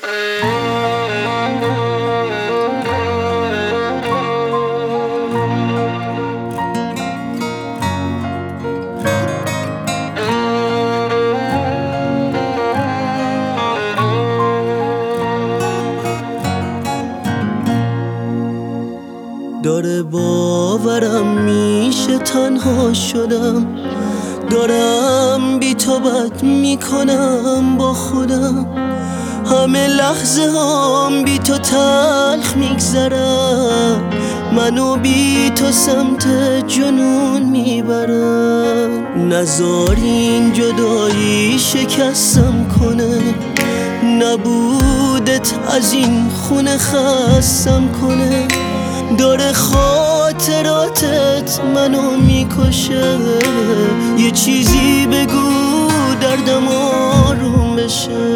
داره باورم میشه تنها شدم، دارم بی تو بد میکنم با خودم، همه لحظه هام بی تو تلخ میگذرم، منو بی تو سمت جنون میبرم. نذار این جدایی شکستم کنه، نبودت از این خونه خستم کنه، داره خاطراتت منو میکشه، یه چیزی بگو دردم آروم بشه،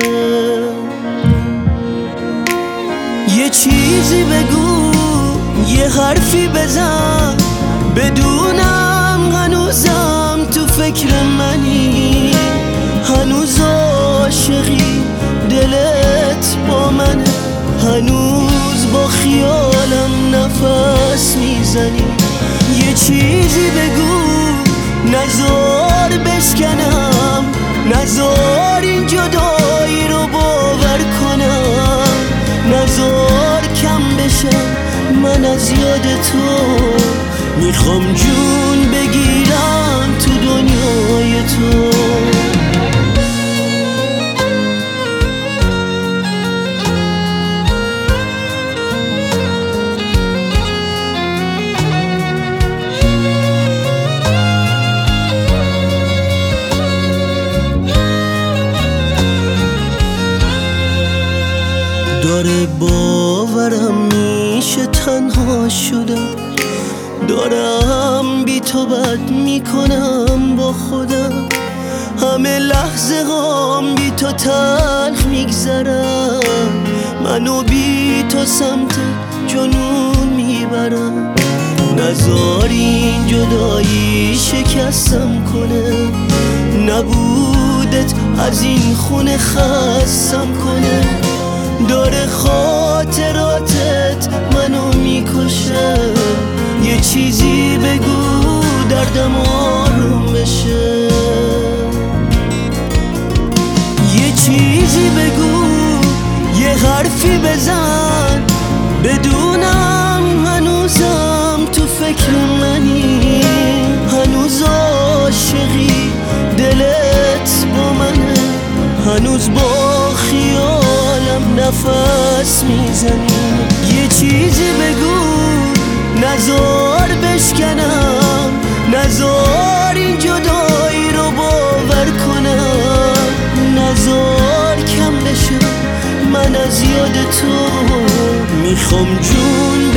یه چیزی بگو، یه حرفی بزن، بدونم هنوزم تو فکر منی، هنوز عاشقی، دلت با منه، هنوز با خیالم نفس میزنی، یه چیزی بگو، نذار بشکنم، نذار این جدایی رو باور کنم، نذار کم بشم من از یاد تو، میخوام جون بگیرم تو دنیای تو. داره باورم میشه تنها شدم، دارم بی تو بد میکنم با خودم، همه لحظه هام بی تو تلخ میگذرم، منو بی تو سمت جنون میبرم. نذار این جدایی شکستم کنه، نبودت از این خونه خستم کنه، داره خاطراتت منو میکشه، یه چیزی بگو دردم آروم بشه، یه چیزی بگو، یه حرفی بزن، بدونم هنوزم تو فکر منی، هنوز عاشقی، دلت با منه، هنوز با خیالم نفس میزنی، یه چیزی بگو، نذار بشکنم، نذار این جدایی رو باور کنم، نذار کم بشم من از یاد تو، میخوام جون